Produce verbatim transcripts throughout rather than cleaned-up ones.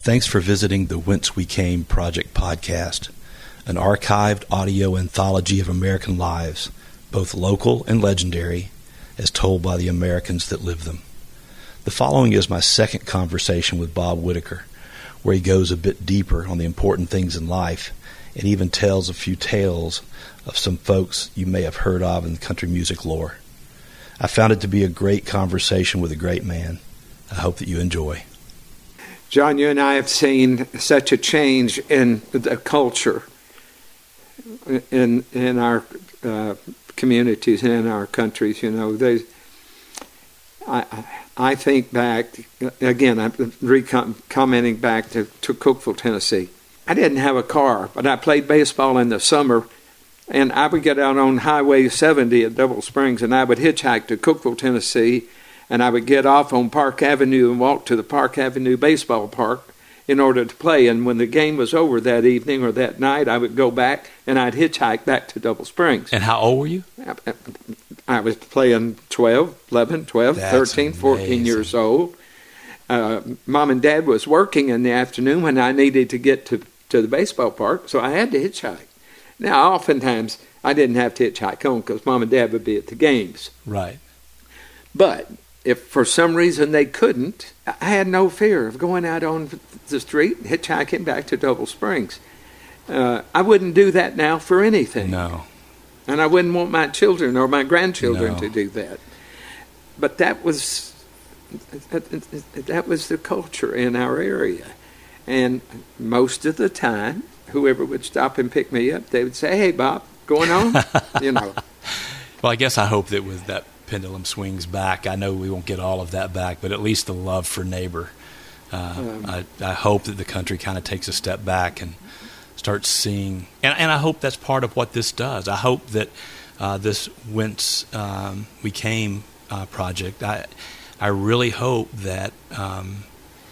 Thanks for visiting the Whence We Came Project podcast, an archived audio anthology of American lives, both local and legendary, as told by the Americans that live them. The following is my second conversation with Bob Whitaker, where he goes a bit deeper on the important things in life and even tells a few tales of some folks you may have heard of in the country music lore. I found it to be a great conversation with a great man. I hope that you enjoy. John, you and I have seen such a change in the culture in in our uh, communities and in our countries. You know, they. I I think back again. I'm recom- commenting back to, to Cookeville, Tennessee. I didn't have a car, but I played baseball in the summer, and I would get out on Highway seventy at Double Springs, and I would hitchhike to Cookeville, Tennessee. And I would get off on Park Avenue and walk to the Park Avenue baseball park in order to play. And when the game was over that evening or that night, I would go back and I'd hitchhike back to Double Springs. And how old were you? I was playing twelve, eleven, twelve, That's thirteen, amazing. fourteen years old. Uh, Mom and Dad was working in the afternoon when I needed to get to, to the baseball park, so I had to hitchhike. Now, oftentimes, I didn't have to hitchhike home because Mom and Dad would be at the games. Right. But if for some reason they couldn't, I had no fear of going out on the street, hitchhiking back to Double Springs. Uh, I wouldn't do that now for anything. No. And I wouldn't want my children or my grandchildren No. to do that. But that was that, that was the culture in our area. And most of the time, whoever would stop and pick me up, they would say, "Hey, Bob, going on?" You know. Well, I guess I hope that with that pendulum swings back. I know we won't get all of that back, but at least the love for neighbor. Uh, um, I, I hope that the country kind of takes a step back and starts seeing, and, and I hope that's part of what this does. I hope that uh, this Whence um, We Came uh, project, I I really hope that um,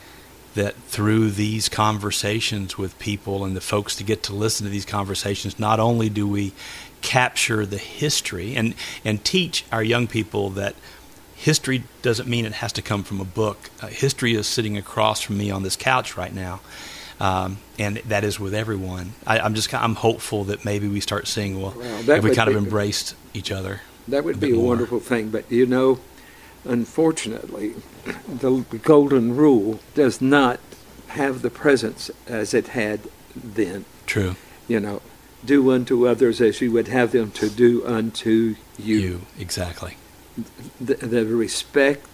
that through these conversations with people and the folks that get to listen to these conversations, not only do we capture the history and, and teach our young people that history doesn't mean it has to come from a book. Uh, history is sitting across from me on this couch right now, um, and that is with everyone. I, I'm just I'm hopeful that maybe we start seeing, well, well have we kind be, of embraced each other. That would a be a more. wonderful thing. But, you know, unfortunately, the golden rule does not have the presence as it had then. True. You know, do unto others as you would have them to do unto you. You, exactly. The, the respect,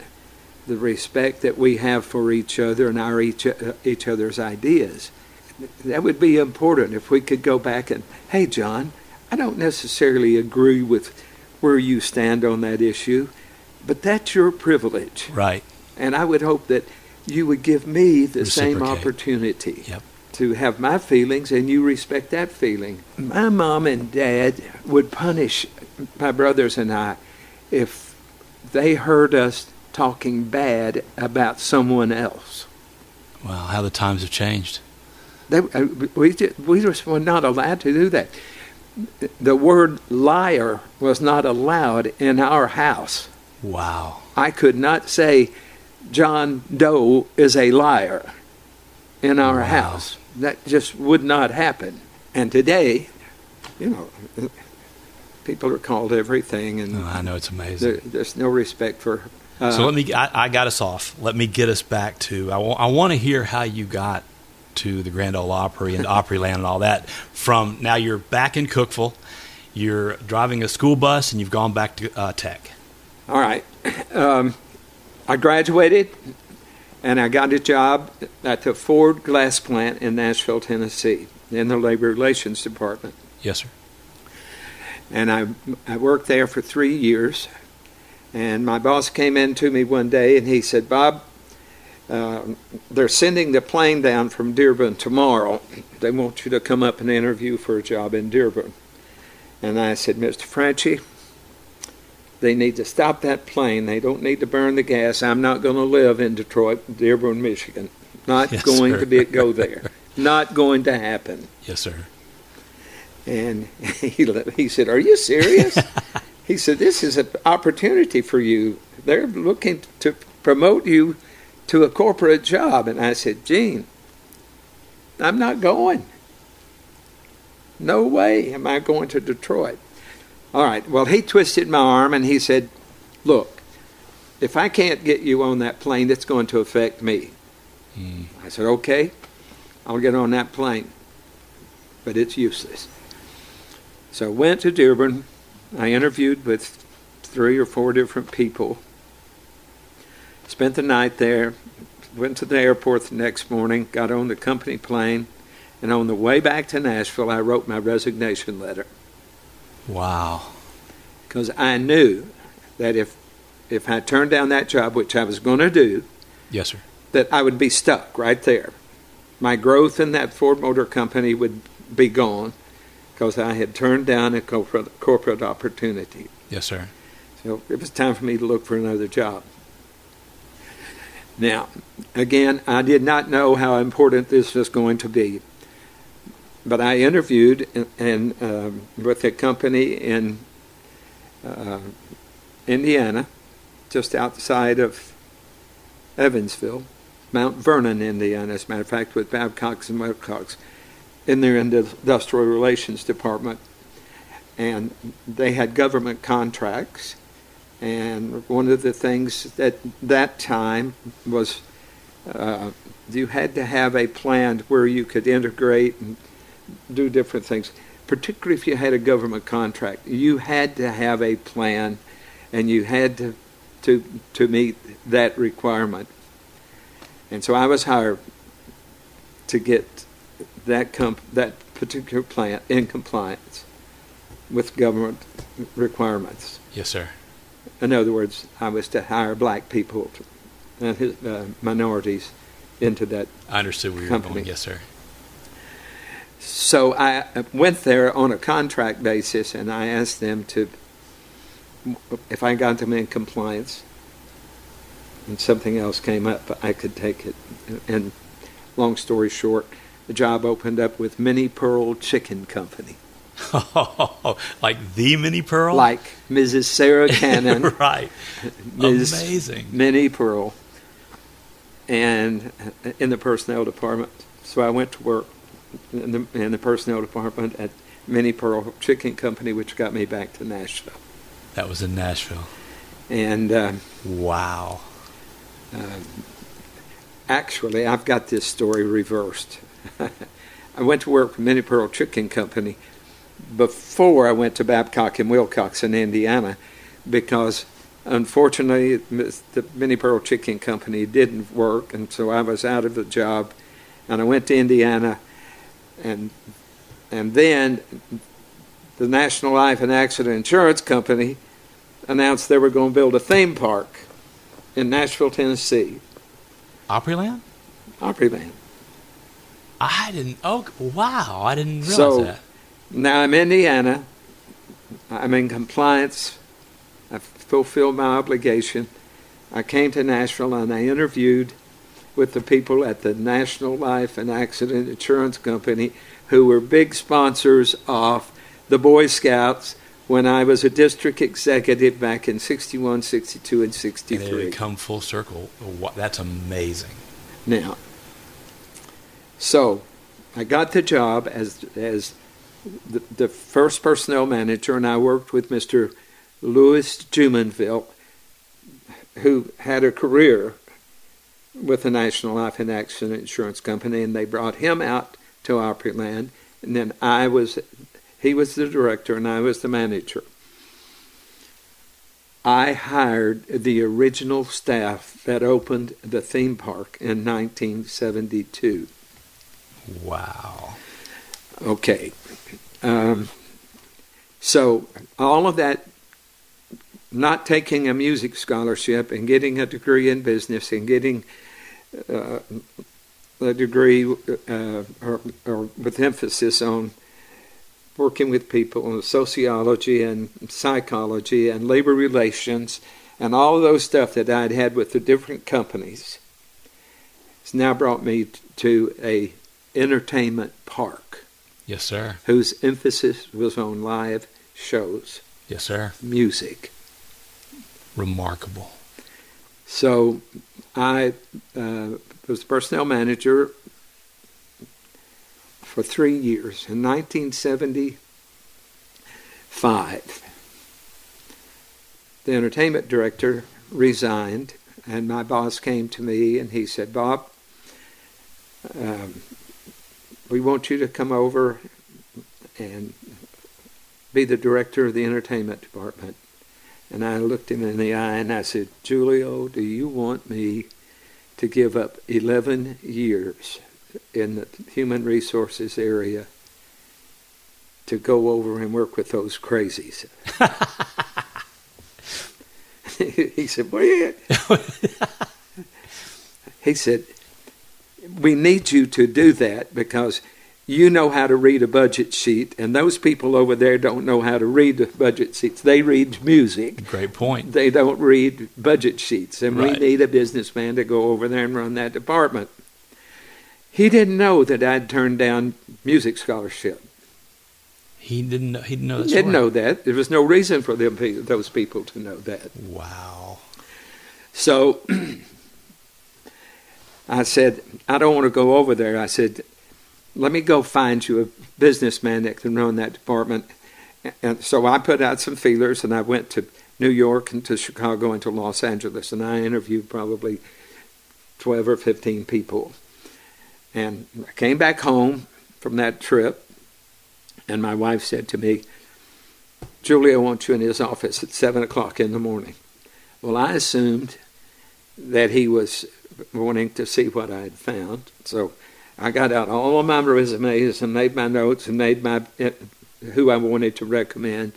the respect that we have for each other and our each, uh, each other's ideas. That would be important if we could go back and, hey, John, I don't necessarily agree with where you stand on that issue, but that's your privilege. Right. And I would hope that you would give me the same Reciprocate. opportunity. Yep. To have my feelings and you respect that feeling. My mom and dad would punish my brothers and I if they heard us talking bad about someone else. Wow, how the times have changed. They, uh, we, just, we just were not allowed to do that. The word liar was not allowed in our house. Wow. I could not say John Doe is a liar in our Wow. house. That just would not happen. And today, you know, people are called everything, and Oh, I know, it's amazing. there, there's no respect for. Uh, So let me. I, I got us off. Let me get us back to. I, w- I want to hear how you got to the Grand Ole Opry and Opryland and all that. From now, you're back in Cookeville. You're driving a school bus, and you've gone back to uh, Tech. All right, um, I graduated, and I got a job at the Ford glass plant in Nashville, Tennessee, in the Labor Relations Department. Yes, sir. And I I worked there for three years. And my boss came in to me one day and he said, "Bob, uh, they're sending the plane down from Dearborn tomorrow. They want you to come up and interview for a job in Dearborn." And I said, "Mister Franchi, they need to stop that plane. They don't need to burn the gas. I'm not going to live in Detroit, Dearborn, Michigan. Not Yes, going sir. to be go there. Not going to happen." Yes, sir. And he, he said, "Are you serious?" He said, "This is an opportunity for you. They're looking to promote you to a corporate job. And I said, Gene, I'm not going. No way am I going to Detroit. All right, well, he twisted my arm and he said, look, if I can't get you on that plane, it's going to affect me. Mm. I said, okay, I'll get on that plane, but it's useless. So I went to Dearborn. I interviewed with three or four different people, spent the night there, went to the airport the next morning, got on the company plane, and on the way back to Nashville, I wrote my resignation letter. Wow. Because I knew that if if I turned down that job, which I was going to do, yes, sir, that I would be stuck right there. My growth in that Ford Motor Company would be gone because I had turned down a corporate, corporate opportunity. Yes, sir. So it was time for me to look for another job. Now, again, I did not know how important this was going to be. But I interviewed and, and um, with a company in uh, Indiana, just outside of Evansville, Mount Vernon, Indiana, as a matter of fact, with Babcock and Wilcox in their industrial relations department. And they had government contracts. And one of the things at that time was uh, you had to have a plan where you could integrate and do different things, particularly if you had a government contract. You had to have a plan, and you had to to to meet that requirement. And so I was hired to get that comp- that particular plan in compliance with government requirements. Yes, sir. In other words, I was to hire black people and his, uh, minorities into that I understood where you were going. Yes, sir. So I went there on a contract basis, and I asked them to, if I got them in compliance and something else came up, I could take it. And long story short, the job opened up with Minnie Pearl Chicken Company. Like the Minnie Pearl? Like Missus Sarah Cannon. Right. Miz Amazing. Minnie Pearl. And in the personnel department. So I went to work in the, in the personnel department at Minnie Pearl Chicken Company, which got me back to Nashville. That was in Nashville. And uh, wow. Uh, actually, I've got this story reversed. I went to work for Minnie Pearl Chicken Company before I went to Babcock and Wilcox in Indiana, because unfortunately the Minnie Pearl Chicken Company didn't work, and so I was out of the job, and I went to Indiana. And and then the National Life and Accident Insurance Company announced they were going to build a theme park in Nashville, Tennessee. Opryland? Opryland. I didn't. Oh, wow! I didn't realize so, that. Now I'm in Indiana. I'm in compliance. I've fulfilled my obligation. I came to Nashville and I interviewed with the people at the National Life and Accident Insurance Company, who were big sponsors of the Boy Scouts when I was a district executive back in sixty-one, sixty-two, and sixty-three. And it had come full circle. That's amazing. Now, so I got the job as as the, the first personnel manager, and I worked with Mister Louis Jumonville, who had a career with the National Life and Accident Insurance Company, and they brought him out to Opryland, and then I was, he was the director and I was the manager. I hired the original staff that opened the theme park in nineteen seventy-two. Wow. Okay. Um, so all of that, not taking a music scholarship and getting a degree in business and getting uh, a degree uh, or, or with emphasis on working with people in sociology and psychology and labor relations and all of those stuff that I'd had with the different companies, has now brought me to a entertainment park. Yes, sir. Whose emphasis was on live shows. Yes, sir. Music. Remarkable. So I uh, was personnel manager for three years. In nineteen seventy-five, the entertainment director resigned, and my boss came to me and he said, Bob, um, we want you to come over and be the director of the entertainment department. And I looked him in the eye and I said, Julio, do you want me to give up eleven years in the human resources area to go over and work with those crazies? He said, well, yeah. He said, we need you to do that because you know how to read a budget sheet, and those people over there don't know how to read the budget sheets. They read music. Great point. They don't read budget sheets, and Right. we need a businessman to go over there and run that department. He didn't know that I'd turned down music scholarship. He didn't know. He didn't know that He didn't story. know that. There was no reason for them, those people to know that. Wow. So I said, I don't want to go over there. I said, let me go find you a businessman that can run that department. And so I put out some feelers, and I went to New York and to Chicago and to Los Angeles, and I interviewed probably twelve or fifteen people. And I came back home from that trip, and my wife said to me, Julia wants you in his office at seven o'clock in the morning. Well, I assumed that he was wanting to see what I had found. So I got out all of my resumes and made my notes and made my who I wanted to recommend.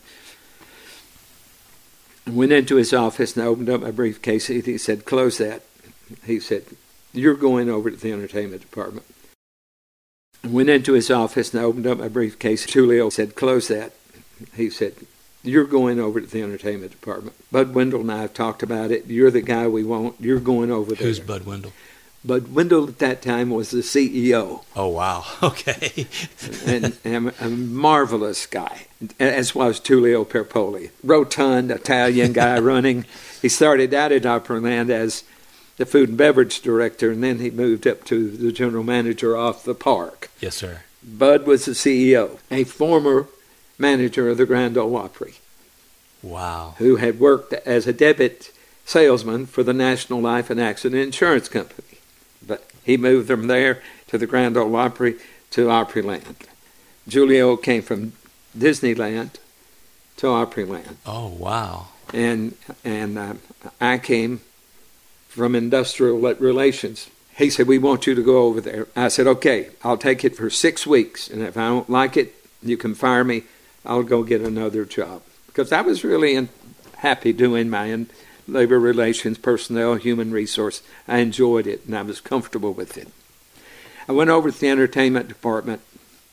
I went into his office and I opened up my briefcase and he said, close that. He said, you're going over to the entertainment department. I went into his office and I opened up my briefcase. Julio said, close that. He said, you're going over to the entertainment department. Bud Wendell and I have talked about it. You're the guy we want. You're going over there. Who's Bud Wendell? Bud Wendell at that time was the C E O. Oh, wow. Okay. and, and a marvelous guy, as was Tullio Perpoli. Rotund Italian guy running. He started out at Opryland as the food and beverage director, and then he moved up to the general manager off the park. Yes, sir. Bud was the C E O, a former manager of the Grand Ole Opry, Wow. who had worked as a debit salesman for the National Life and Accident Insurance Company. But he moved from there to the Grand Ole Opry to Opryland. Julio came from Disneyland to Opryland. Oh, wow. And and uh, I came from industrial relations. He said, we want you to go over there. I said, okay, I'll take it for six weeks. And if I don't like it, you can fire me. I'll go get another job. Because I was really in, happy doing my in, labor relations, personnel, human resource. I enjoyed it, and I was comfortable with it. I went over to the entertainment department,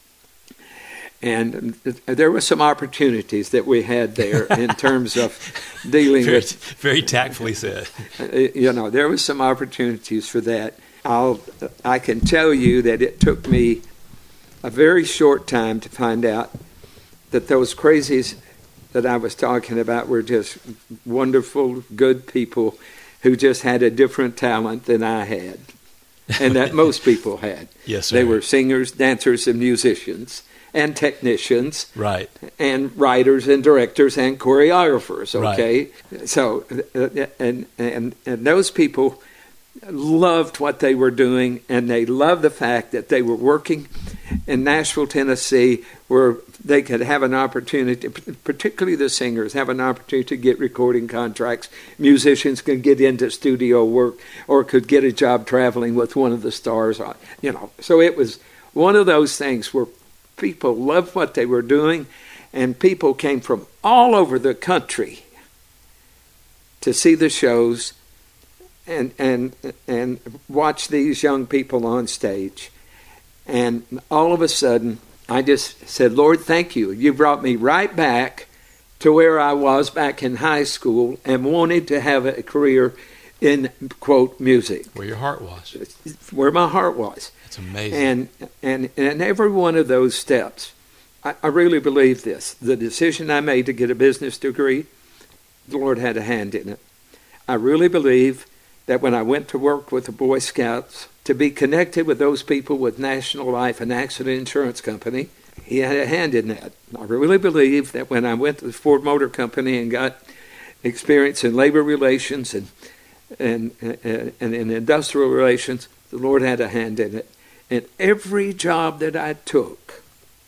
and there were some opportunities that we had there in terms of dealing Very, with... very tactfully said. You know, there was some opportunities for that. I'll, I can tell you that it took me a very short time to find out that those crazies that I was talking about were just wonderful, good people who just had a different talent than I had, and that most people had. Yes, sir. They were singers, dancers, and musicians, and technicians, Right. and writers, and directors, and choreographers. Okay, right. So uh, and and and those people loved what they were doing, and they loved the fact that they were working in Nashville, Tennessee, where they could have an opportunity, particularly the singers, have an opportunity to get recording contracts. Musicians could get into studio work or could get a job traveling with one of the stars. You know, so it was one of those things where people loved what they were doing, and people came from all over the country to see the shows and and and watch these young people on stage. And all of a sudden, I just said, Lord, thank you. You brought me right back to where I was back in high school and wanted to have a career in, quote, music. Where your heart was. Where my heart was. That's amazing. And and and every one of those steps, I, I really believe this. The decision I made to get a business degree, the Lord had a hand in it. I really believe that when I went to work with the Boy Scouts, to be connected with those people with National Life and Accident Insurance Company, he had a hand in that. I really believe that when I went to the Ford Motor Company and got experience in labor relations and and and, and in industrial relations, the Lord had a hand in it. And every job that I took,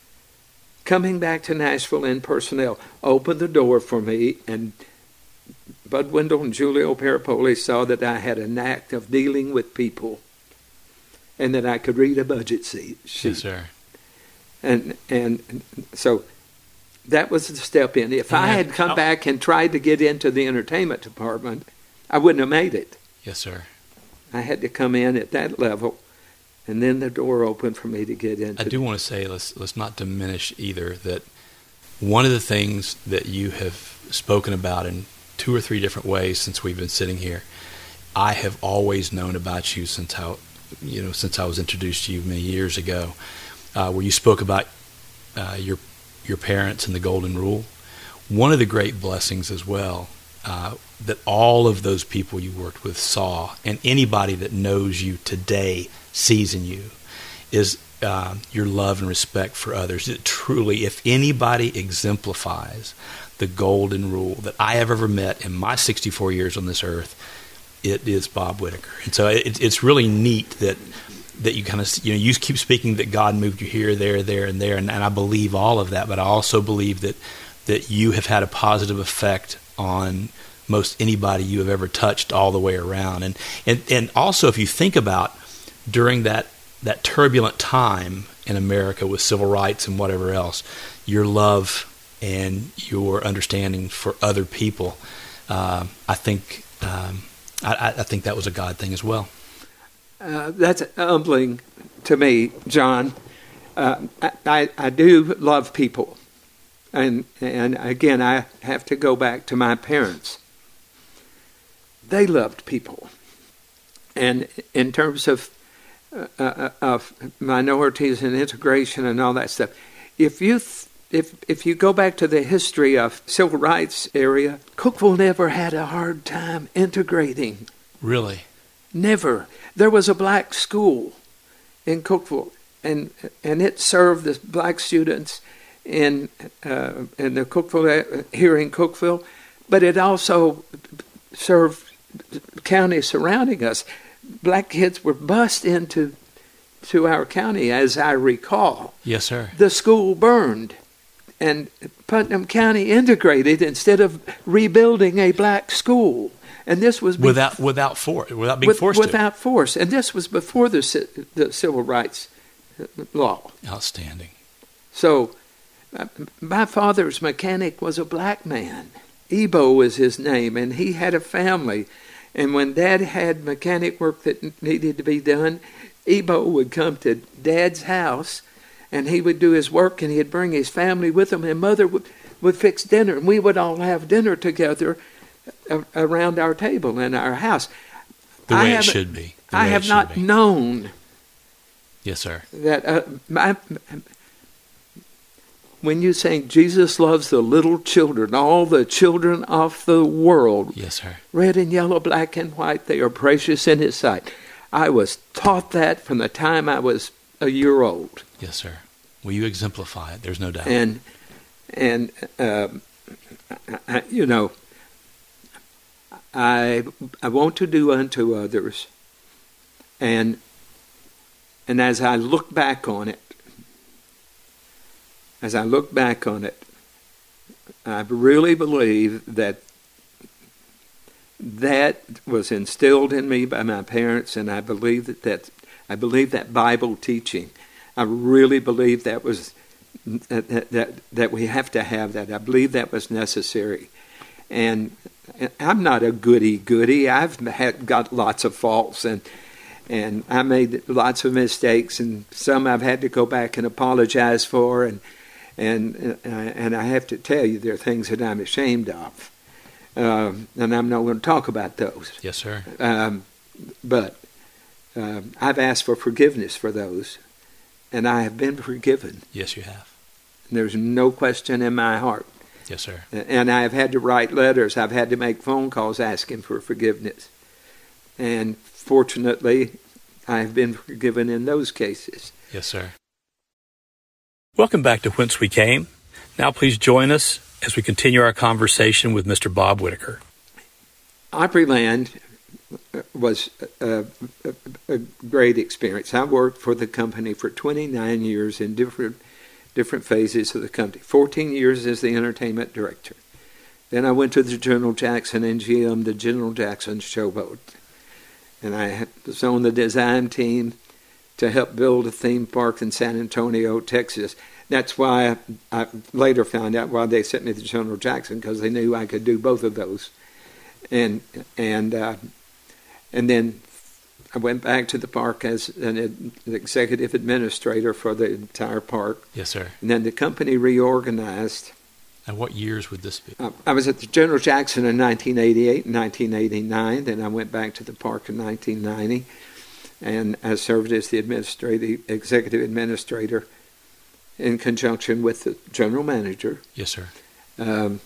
coming back to Nashville in personnel, opened the door for me, and Bud Wendell and Julio Parapoli saw that I had a knack of dealing with people and that I could read a budget sheet. Yes, sir. And and so that was the step in. If And I that- had come oh. back and tried to get into the entertainment department, I wouldn't have made it. Yes, sir. I had to come in at that level, and then the door opened for me to get into I do want to say, let's let's not diminish either, that one of the things that you have spoken about in two or three different ways since we've been sitting here, I have always known about you since how, you know, since I was introduced to you many years ago, uh, where you spoke about uh, your your parents and the Golden Rule. One of the great blessings as well uh, that all of those people you worked with saw, and anybody that knows you today sees in you, is uh, your love and respect for others. It truly, if anybody exemplifies the Golden Rule that I have ever met in my sixty-four years on this earth, it is Bob Whitaker. And so it, it's really neat that that you kind of, you know, you keep speaking that God moved you here, there, there, and there, and, and I believe all of that, but I also believe that that you have had a positive effect on most anybody you have ever touched all the way around. And and, and also, if you think about during that, that turbulent time in America with civil rights and whatever else, your love and your understanding for other people, uh, I think um, I, I think that was a God thing as well. Uh, that's humbling to me, John. Uh, I, I do love people. And, and again, I have to go back to my parents. They loved people. And in terms of, uh, uh, of minorities and integration and all that stuff, if you th- if if you go back to the history of civil rights area, Cookeville never had a hard time integrating. Really? Never. There was a black school in Cookeville, and and it served the black students in uh, in the Cookeville here in Cookeville, but it also served counties surrounding us. Black kids were bused into to our county, as I recall. Yes, sir. The school burned, and Putnam County integrated instead of rebuilding a black school. And this was without without for without being with, forced without to. force, and this was before the the civil rights law. Outstanding. So, uh, my father's mechanic was a black man. Ebo was his name, and he had a family. And when Dad had mechanic work that needed to be done, Ebo would come to Dad's house, and he would do his work, and he'd bring his family with him, and Mother would, would fix dinner, and we would all have dinner together around our table in our house. The I way it haven't- should be. The I way it have should not be. known Yes, sir. that uh, my, when you say Jesus loves the little children, all the children of the world, Yes, sir. red and yellow, black and white, they are precious in His sight. I was taught that from the time I was a year old. Yes, sir. Will you exemplify it? There's no doubt. And, and um, I, you know, I I want to do unto others, and and as I look back on it, as I look back on it, I really believe that that was instilled in me by my parents, and I believe that that I believe that Bible teaching. I really believe that was that that, that we have to have that. I believe that was necessary. And I'm not a goody-goody. I've had, got lots of faults, and and I made lots of mistakes, and some I've had to go back and apologize for, and and uh, and I have to tell you there are things that I'm ashamed of, um, and I'm not going to talk about those. Yes, sir. Um, but um, I've asked for forgiveness for those, and I have been forgiven. Yes, you have. There's no question in my heart. Yes, sir. And I have had to write letters. I've had to make phone calls asking for forgiveness. And fortunately, I've been forgiven in those cases. Yes, sir. Welcome back to Whence We Came. Now please join us as we continue our conversation with Mister Bob Whitaker. Opryland was a, a, a great experience. I worked for the company for twenty-nine years in different different phases of the company. fourteen years as the entertainment director. Then I went to the General Jackson and G M the General Jackson Showboat. And I was on the design team to help build a theme park in San Antonio, Texas. That's why I, I later found out why they sent me to General Jackson, because they knew I could do both of those. And and uh, and then I went back to the park as an, an executive administrator for the entire park. Yes, sir. And then the company reorganized. And what years would this be? Uh, I was at the General Jackson in nineteen eighty-eight and nineteen eighty-nine. Then I went back to the park in nineteen ninety. And I served as the administrative, executive administrator in conjunction with the general manager. Yes, sir. Um,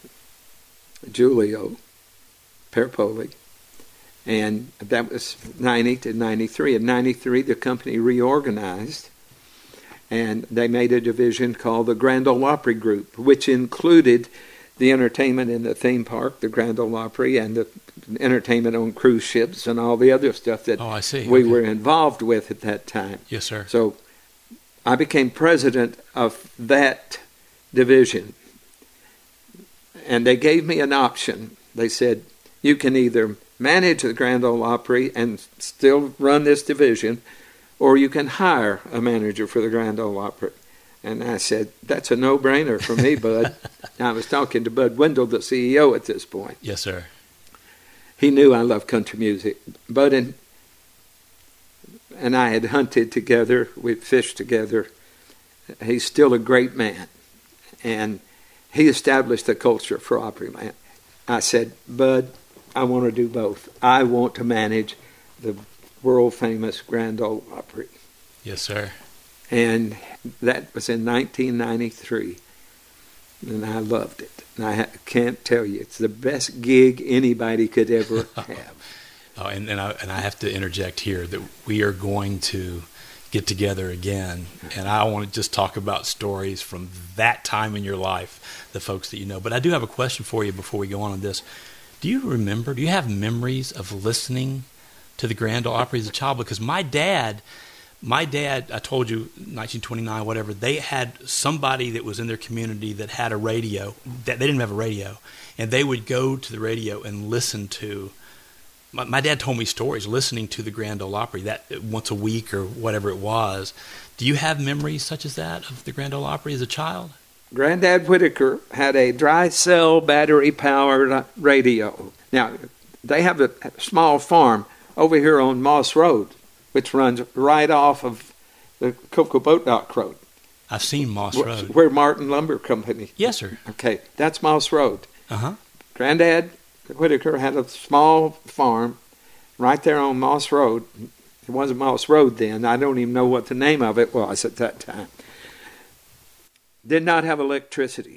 Giulio Perpoli. And that was ninety to ninety-three. In ninety-three, the company reorganized, and they made a division called the Grand Ole Opry Group, which included the entertainment in the theme park, the Grand Ole Opry, and the entertainment on cruise ships and all the other stuff that oh, I see. we okay. were involved with at that time. Yes, sir. So I became president of that division, and they gave me an option. They said, you can either manage the Grand Ole Opry and still run this division, or you can hire a manager for the Grand Ole Opry. And I said, that's a no-brainer for me, Bud. I was talking to Bud Wendell, the C E O at this point. Yes, sir. He knew I loved country music. Bud and, and I had hunted together. We fished together. He's still a great man. And he established the culture for Opryland. I said, Bud, I want to do both. I want to manage the world-famous Grand Ole Opry. Yes, sir. And that was in nineteen ninety-three. And I loved it. And I can't tell you, it's the best gig anybody could ever have. oh, and, and, I, and I have to interject here that we are going to get together again. And I want to just talk about stories from that time in your life, the folks that you know. But I do have a question for you before we go on on this. Do you remember, do you have memories of listening to the Grand Ole Opry as a child? Because my dad... My dad, I told you, nineteen twenty-nine, whatever, they had somebody that was in their community that had a radio. That they didn't have a radio. And they would go to the radio and listen to, my, my dad told me stories listening to the Grand Ole Opry that once a week or whatever it was. Do you have memories such as that of the Grand Ole Opry as a child? Granddad Whitaker had a dry cell battery-powered radio. Now, they have a small farm over here on Moss Road, which runs right off of the Cocoa Boat Dock Road. I've seen Moss where, Road. Where Martin Lumber Company. Yes, sir. Okay, that's Moss Road. Uh-huh. Granddad Whitaker had a small farm right there on Moss Road. It wasn't Moss Road then. I don't even know what the name of it was at that time. Did not have electricity.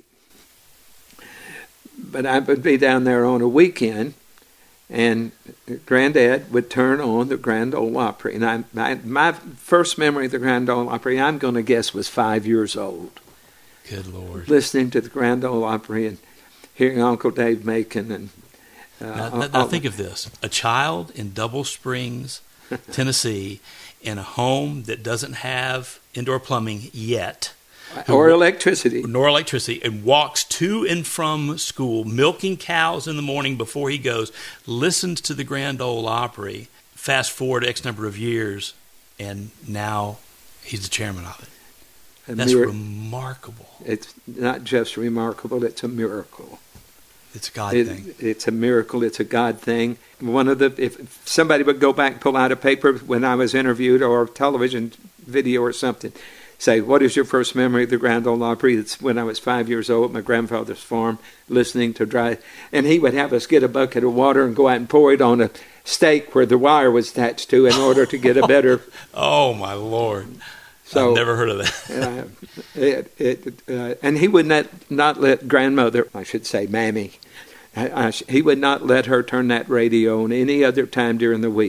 But I would be down there on a weekend, and Granddad would turn on the Grand Ole Opry. And I, my, my first memory of the Grand Ole Opry, I'm going to guess, was five years old. Good Lord. Listening to the Grand Ole Opry and hearing Uncle Dave Macon. And, uh, now, now, now think of this. A child in Double Springs, Tennessee, in a home that doesn't have indoor plumbing yet. Or electricity. Nor electricity, and walks to and from school, milking cows in the morning before he goes, listens to the Grand Ole Opry, fast forward X number of years, and now he's the chairman of it. A That's mir- remarkable. It's not just remarkable, it's a miracle. It's a God it, thing. It's a miracle, it's a God thing. One of the, if somebody would go back and pull out a paper when I was interviewed or a television video or something, say, what is your first memory of the Grand Ole Opry? It's when I was five years old at my grandfather's farm, listening to dry. And he would have us get a bucket of water and go out and pour it on a stake where the wire was attached to in order to get a better... Oh, my Lord. So, I've never heard of that. uh, it, it, uh, and he would not, not let grandmother, I should say, Mammy, I, I, he would not let her turn that radio on any other time during the week.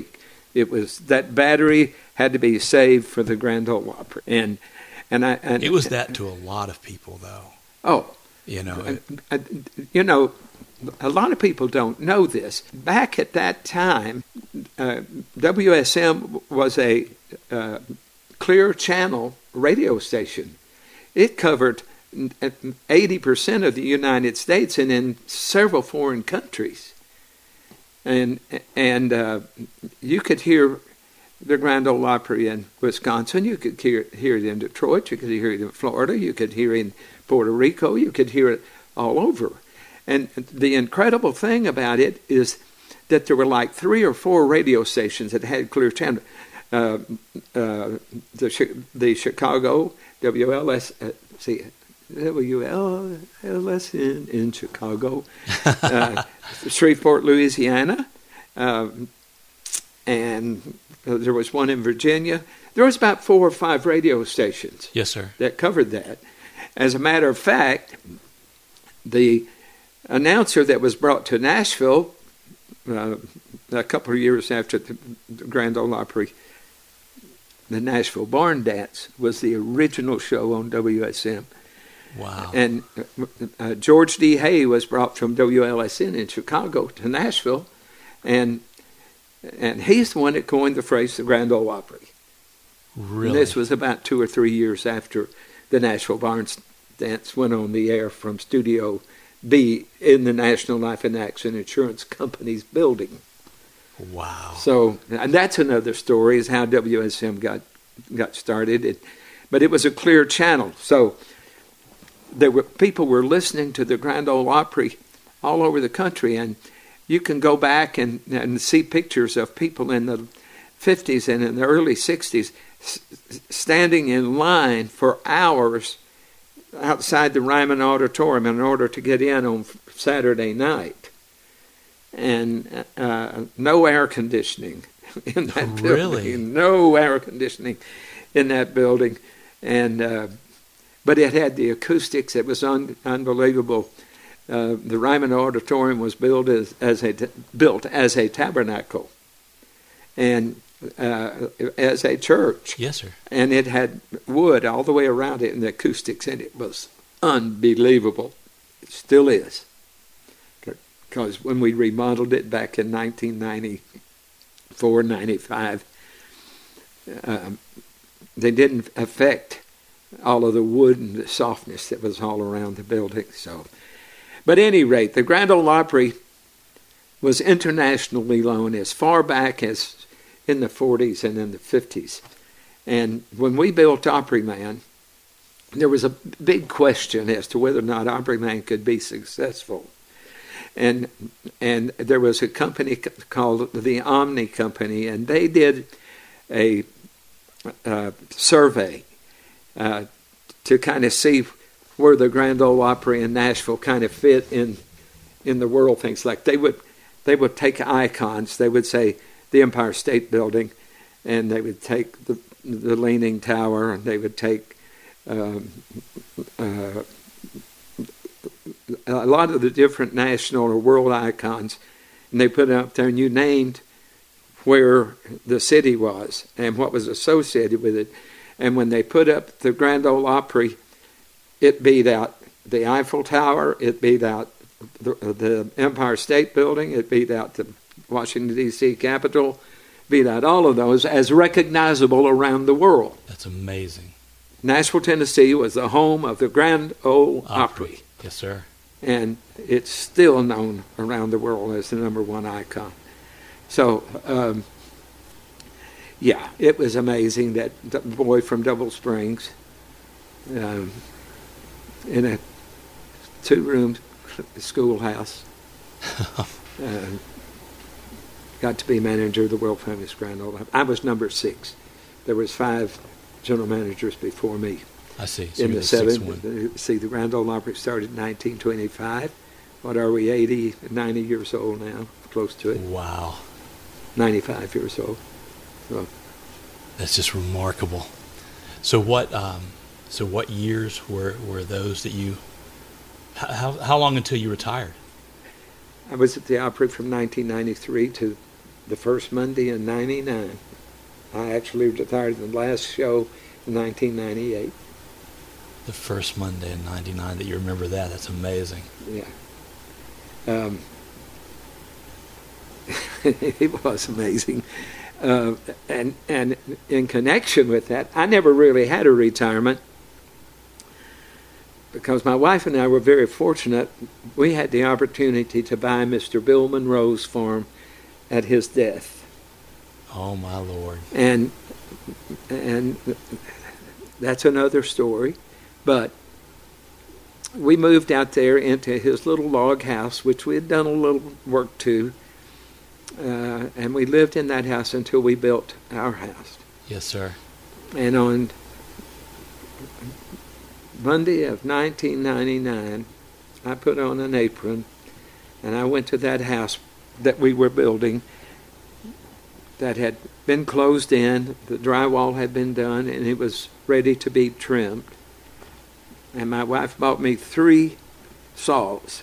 It was that battery had to be saved for the Grand Ole Opry, and and I and it was that to a lot of people, though. Oh, you know, it, I, you know, a lot of people don't know this. Back at that time, uh, W S M was a uh, clear channel radio station. It covered eighty percent of the United States and in several foreign countries. And and uh, you could hear the Grand Ole Opry in Wisconsin. You could hear, hear it in Detroit. You could hear it in Florida. You could hear it in Puerto Rico. You could hear it all over. And the incredible thing about it is that there were like three or four radio stations that had clear channel. Uh, uh, the, the Chicago W L S, uh, see, W L S in, in Chicago, uh, Shreveport, Louisiana, uh, and there was one in Virginia. There was about four or five radio stations. Yes, sir. That covered that. As a matter of fact, the announcer that was brought to Nashville uh, a couple of years after the, the Grand Ole Opry, the Nashville Barn Dance, was the original show on W S M. Wow. And uh, George D. Hay was brought from W L S N in Chicago to Nashville, and and he's the one that coined the phrase the Grand Ole Opry. Really? And this was about two or three years after the Nashville Barn Dance went on the air from Studio B in the National Life and Accident Insurance Company's building. Wow. So, and that's another story, is how W S M got got started. It, but it was a clear channel. So there were people were listening to the Grand Ole Opry all over the country, and you can go back and, and see pictures of people in the fifties and in the early sixties s- standing in line for hours outside the Ryman Auditorium in order to get in on Saturday night. And uh, no air conditioning in that building. Really? No air conditioning in that building. And uh, but it had the acoustics. It was un- unbelievable. Uh, the Ryman Auditorium was built as, as a t- built as a tabernacle, and uh, as a church. Yes, sir. And it had wood all the way around it, and the acoustics in it was unbelievable. It still is. Because when we remodeled it back in nineteen ninety-four, ninety-five, um, they didn't affect all of the wood and the softness that was all around the building. So, but at any rate, the Grand Ole Opry was internationally known as far back as in the forties and in the fifties. And when we built Opryman, there was a big question as to whether or not Opryman could be successful. And and there was a company called the Omni Company, and they did a uh, survey uh, to kind of see where the Grand Ole Opry in Nashville kind of fit in in the world. Things like they would they would take icons. They would say the Empire State Building, and they would take the the Leaning Tower, and they would take um, uh, a lot of the different national or world icons, and they put it up there, and you named where the city was and what was associated with it. And when they put up the Grand Ole Opry, it beat out the Eiffel Tower, it beat out the, the Empire State Building, it beat out the Washington, D C Capitol, beat out all of those as recognizable around the world. That's amazing. Nashville, Tennessee was the home of the Grand Ole Opry. Opry. Yes, sir. And it's still known around the world as the number one icon. So, um, yeah, it was amazing that the boy from Double Springs, um, in a two-room schoolhouse, uh, got to be manager of the world-famous Grand Ole Opry. I was number six. There was five general managers before me. I see. So In you're the sixth one. seven, see, the Grand Ole Opry started in nineteen twenty-five. What are we, eighty, ninety years old now? Close to it. Wow. ninety-five years old. So, That's just remarkable. So what? Um, so what years were, were those that you? How how long until you retired? I was at the Opry from nineteen ninety-three to the first Monday in ninety-nine. I actually retired the last show in nineteen ninety-eight. The first Monday in ninety-nine that you remember that. That's amazing. Yeah. Um, it was amazing. Uh, and, and in connection with that, I never really had a retirement because my wife and I were very fortunate. We had the opportunity to buy Mister Bill Monroe's farm at his death. Oh, my Lord. And and that's another story. But we moved out there into his little log house, which we had done a little work to. Uh, and we lived in that house until we built our house. Yes, sir. And on Monday of nineteen ninety-nine, I put on an apron, and I went to that house that we were building that had been closed in. The drywall had been done, and it was ready to be trimmed. And my wife bought me three saws.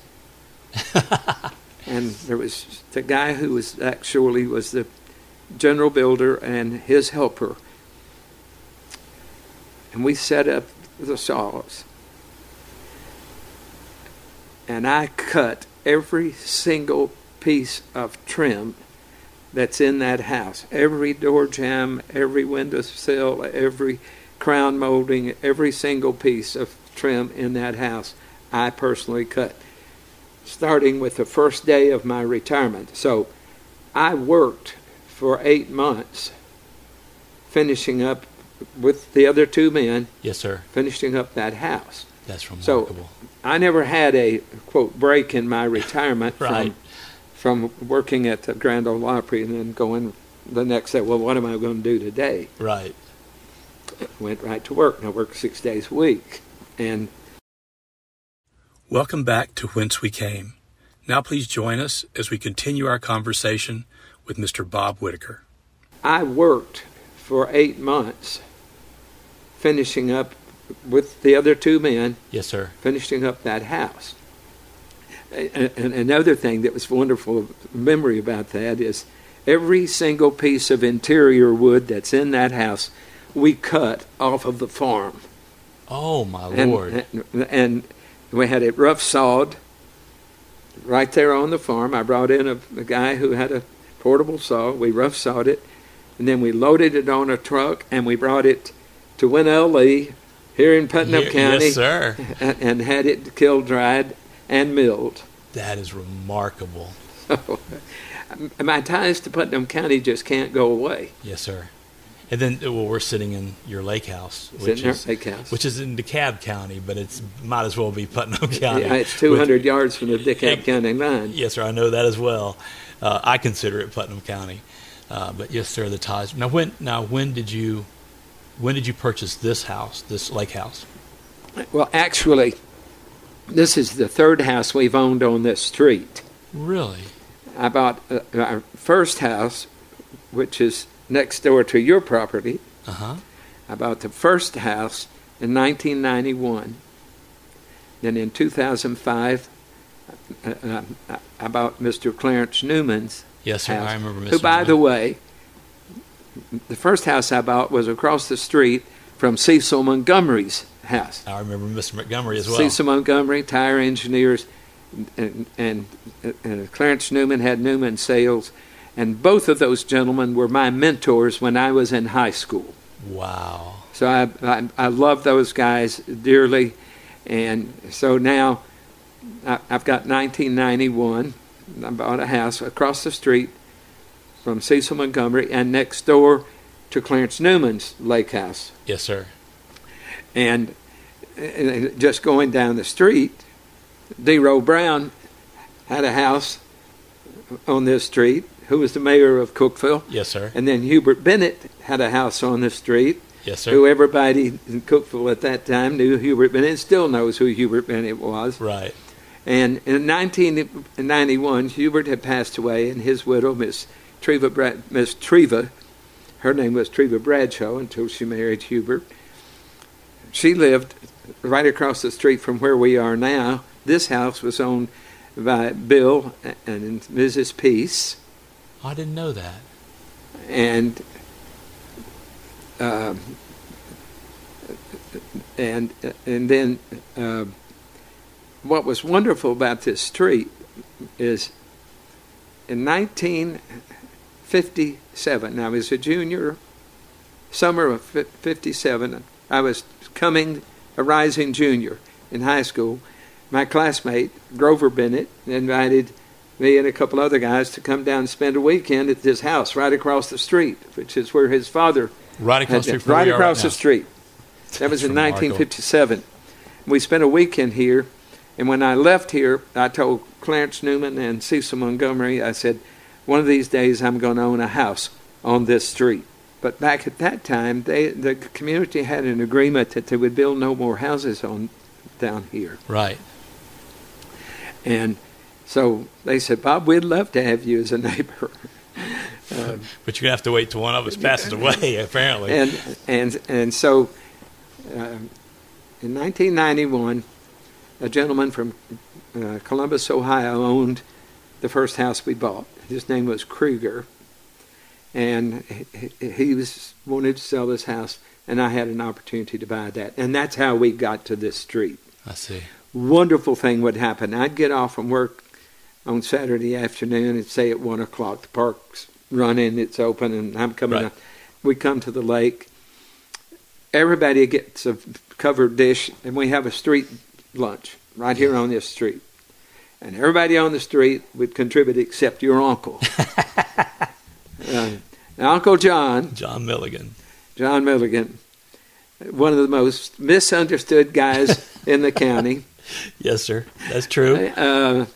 And there was the guy who was actually was the general builder and his helper. And we set up the saws. And I cut every single piece of trim that's in that house. Every door jamb, every window sill, every crown molding, every single piece of trim in that house, I personally cut, starting with the first day of my retirement. So I worked for eight months, finishing up with the other two men. Yes, sir. Finishing up that house. That's remarkable. So I never had a, quote, break in my retirement right. from, from working at the Grand Ole Opry and then going the next day, well, what am I going to do today? Right. Went right to work, and I worked six days a week. And welcome back to Whence We Came. Now please join us as we continue our conversation with Mister Bob Whitaker. I worked for eight months, finishing up with the other two men. Yes, sir. Finishing up that house. And, and another thing that was wonderful memory about that is every single piece of interior wood that's in that house we cut off of the farm. Oh, my and, Lord. And, and we had it rough sawed right there on the farm. I brought in a, a guy who had a portable saw. We rough sawed it, and then we loaded it on a truck, and we brought it to Winnell Lee here in Putnam Here, County. Yes, sir. And, and had it kiln dried and milled. That is remarkable. My ties to Putnam County just can't go away. Yes, sir. And then, well, we're sitting in your lake house, which in is lake house. which is in DeKalb County, but it's might as well be Putnam County. Yeah, it's two hundred With, yards from the DeKalb County line. Yes, sir. I know that as well. Uh, I consider it Putnam County, uh, but yes, sir. The ties. Now, when now when did you when did you purchase this house, this lake house? Well, actually, this is the third house we've owned on this street. Really? I bought uh, our first house, which is next door to your property. Uh-huh. I bought the first house in nineteen ninety-one. Then in two thousand five, uh, uh, I bought Mister Clarence Newman's Yes, sir. house, I remember Mister who, by Newman. the way, the first house I bought was across the street from Cecil Montgomery's house. I remember Mister Montgomery as well. Cecil Montgomery, tire engineers, and, and, and Clarence Newman had Newman Sales. And both of those gentlemen were my mentors when I was in high school. Wow. So I, I, I love those guys dearly. And so now I, I've got nineteen ninety-one. I bought a house across the street from Cecil Montgomery and next door to Clarence Newman's lake house. Yes, sir. And, and just going down the street, D. Rowe Brown had a house on this street, who was the mayor of Cookeville. Yes, sir. And then Hubert Bennett had a house on the street. Yes, sir. Who everybody in Cookeville at that time knew Hubert Bennett, still knows who Hubert Bennett was. Right. And in nineteen ninety-one, Hubert had passed away, and his widow, Miss Treva, Brad, Miss Treva, her name was Treva Bradshaw until she married Hubert. She lived right across the street from where we are now. This house was owned by Bill and Missus Peace. I didn't know that. And um, and and then uh, what was wonderful about this street is in nineteen fifty-seven, I was a junior, summer of fifty-seven, I was coming, a rising junior in high school. My classmate, Grover Bennett, invited me and a couple other guys to come down and spend a weekend at this house right across the street, which is where his father Right across, had, the, right right across right the street. That was in nineteen fifty-seven. We spent a weekend here, and when I left here, I told Clarence Newman and Cecil Montgomery, I said, one of these days I'm going to own a house on this street. But back at that time, they, the community had an agreement that they would build no more houses on down here. Right. And so they said, Bob, we'd love to have you as a neighbor. um, but you're going to have to wait till one of us passes away, apparently. And and and so uh, in nineteen ninety-one, a gentleman from uh, Columbus, Ohio, owned the first house we bought. His name was Krieger. And he, he was wanted to sell this house, and I had an opportunity to buy that. And that's how we got to this street. I see. Wonderful thing would happen. I'd get off from work on Saturday afternoon and say at one o'clock, the park's running, it's open, and I'm coming right. up. We come to the lake. Everybody gets a covered dish, and we have a street lunch right here on this street. And everybody on the street would contribute except your uncle. uh, Uncle John. John Milligan. John Milligan. One of the most misunderstood guys in the county. Yes, sir. That's true. Uh,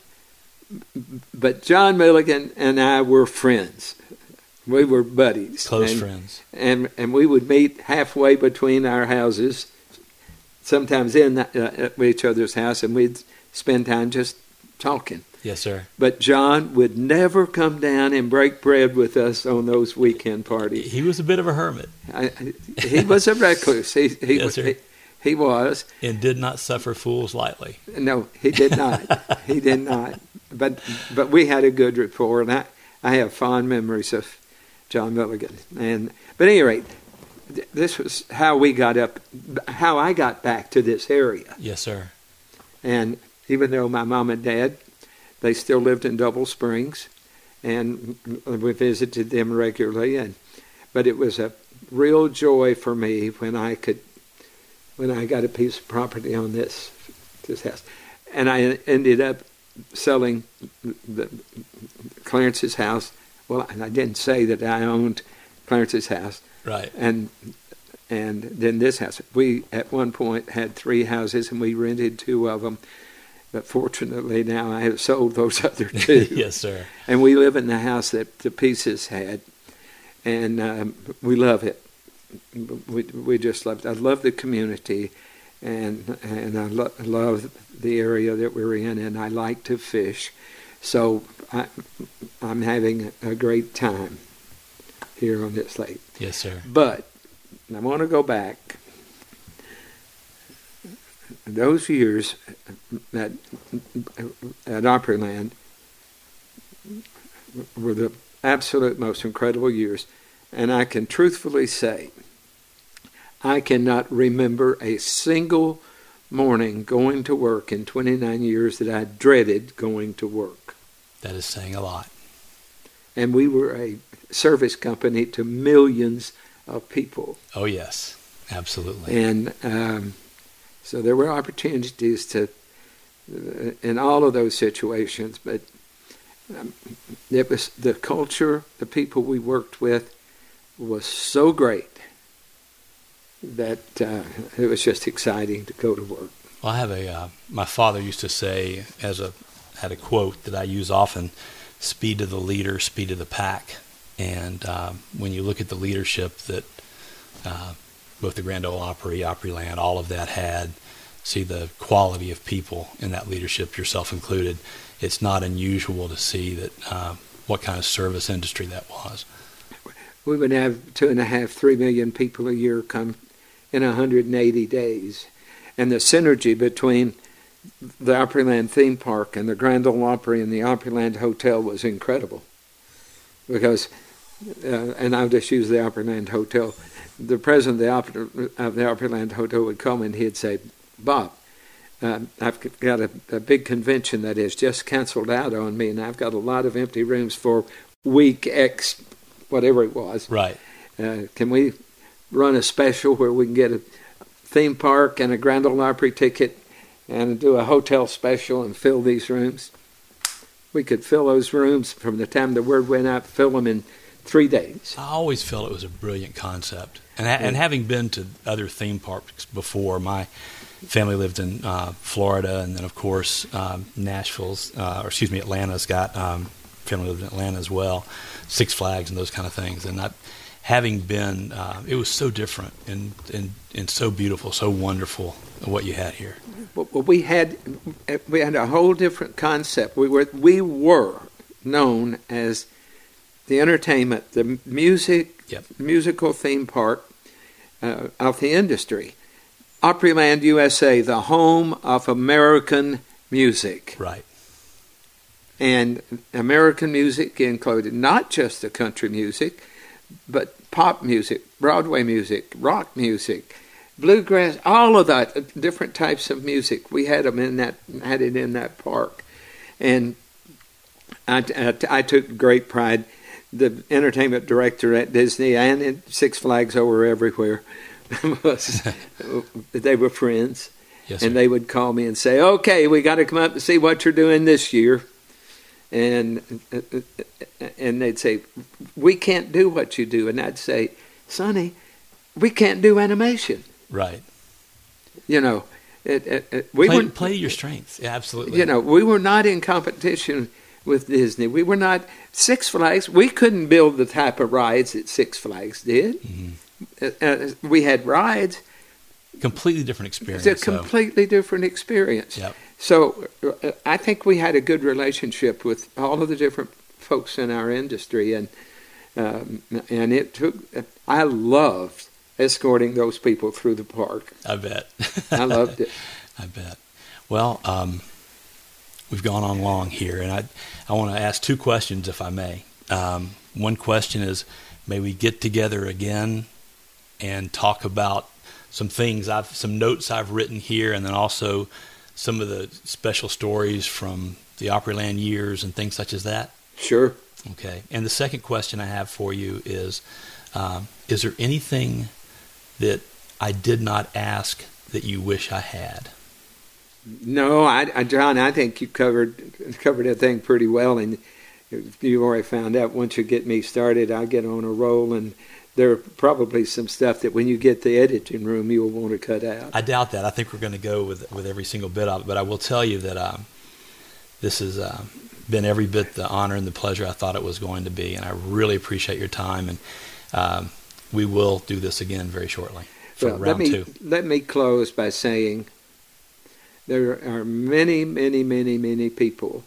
but John Milligan and I were friends. We were buddies. Close and, friends. And and we would meet halfway between our houses, sometimes in uh, each other's house, and we'd spend time just talking. Yes, sir. But John would never come down and break bread with us on those weekend parties. He was a bit of a hermit. I, he was a recluse. He, he, yes, sir. he, he was. And did not suffer fools lightly. No, he did not. He did not. But but we had a good rapport, and I, I have fond memories of John Milligan. And but at any rate, th- this was how we got up, how I got back to this area. Yes, sir. And even though my mom and dad, they still lived in Double Springs, and we visited them regularly. And but it was a real joy for me when I could, when I got a piece of property on this this house, and I ended up selling the, Clarence's house. Well, I didn't say that I owned Clarence's house, right? And and then this house. We at one point had three houses, and we rented two of them. But fortunately now I have sold those other two. Yes, sir. And we live in the house that the Pieces had, and um, we love it. We we just love it. I love the community, and and I lo- love the area that we're in, and I like to fish. So I, I'm having a great time here on this lake. Yes, sir. But I want to go back. Those years at, at Opryland were the absolute most incredible years. And I can truthfully say, I cannot remember a single morning going to work in twenty-nine years that I dreaded going to work. That is saying a lot. And we were a service company to millions of people. Oh, yes. Absolutely. And um, so there were opportunities to, uh, in all of those situations, but um, it was the culture, the people we worked with was so great that uh, it was just exciting to go to work. Well, I have a, uh, my father used to say, as a, had a quote that I use often, speed to the leader, speed to the pack. And uh, when you look at the leadership that uh, both the Grand Ole Opry, Opryland, all of that had, see the quality of people in that leadership, yourself included, it's not unusual to see that uh, what kind of service industry that was. We would have two and a half, three million people a year come in one hundred eighty days. And the synergy between the Opryland theme park and the Grand Ole Opry and the Opryland Hotel was incredible. because, uh, and I'll just use the Opryland Hotel. The president of the, Opera, of the Opryland Hotel would call me and he'd say, Bob, uh, I've got a, a big convention that is just canceled out on me, and I've got a lot of empty rooms for week X, whatever it was. Right. Uh, can we run a special where we can get a theme park and a Grand Ole Opry ticket and do a hotel special and fill these rooms? We could fill those rooms from the time the word went out, fill them in three days. I always felt it was a brilliant concept. And, ha- and having been to other theme parks before, my family lived in uh, Florida, and then, of course, um, Nashville's, uh, or excuse me, Atlanta's got, um, family lived in Atlanta as well, Six Flags and those kind of things. And I, having been, uh, it was so different and, and, and so beautiful, so wonderful what you had here. Well, we had we had a whole different concept. We were we were known as the entertainment, the music, yep. musical theme park uh, of the industry. Opryland, U S A, the home of American music. Right. And American music included not just the country music, but pop music, Broadway music, rock music, bluegrass, all of that, different types of music. We had them in that, had it in that park. And I, I, I took great pride. The entertainment director at Disney and at Six Flags over everywhere, was, they were friends. Yes, and sir. they would call me and say, okay, we got to come up and see what you're doing this year. And and they'd say, we can't do what you do. And I'd say, Sonny, we can't do animation. Right. You know, it, it, it, we play, were play to your strengths. Yeah, absolutely. You know, we were not in competition with Disney. We were not Six Flags. We couldn't build the type of rides that Six Flags did. Mm-hmm. Uh, uh, we had rides. Completely different experience. It's a completely so. different experience. Yep. So uh, I think we had a good relationship with all of the different folks in our industry, and um, and it took. I loved escorting those people through the park. I bet. I loved it. I bet. Well, um, we've gone on long here, and I I want to ask two questions, if I may. Um, one question is, may we get together again and talk about some things I've some notes I've written here, and then also some of the special stories from the Opryland years and things such as that? Sure. Okay. And the second question I have for you is, um, is there anything that I did not ask that you wish I had? No, I, I, John, I think you covered covered that thing pretty well, and you already found out once you get me started, I get on a roll, and there are probably some stuff that when you get the editing room, you'll want to cut out. I doubt that. I think we're going to go with with every single bit of it. But I will tell you that um, this has uh, been every bit the honor and the pleasure I thought it was going to be. And I really appreciate your time. And um, we will do this again very shortly for well, round let me, two. Let me close by saying there are many, many, many, many people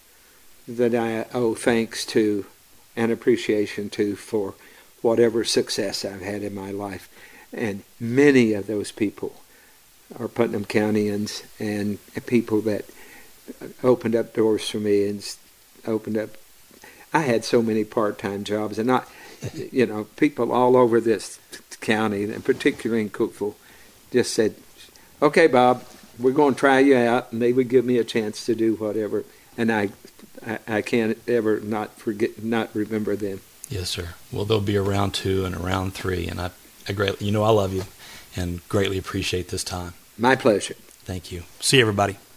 that I owe thanks to and appreciation to for whatever success I've had in my life. And many of those people are Putnam Countyans and people that opened up doors for me and opened up. I had so many part-time jobs, and not, you know, people all over this county, and particularly in Cookeville, just said, okay, Bob, we're going to try you out, and they would give me a chance to do whatever. And I, I, I can't ever not forget, not remember them. Yes, sir. Well, there'll be a round two and a round three, and I, I greatly, you know, I love you, and greatly appreciate this time. My pleasure. Thank you. See you, everybody.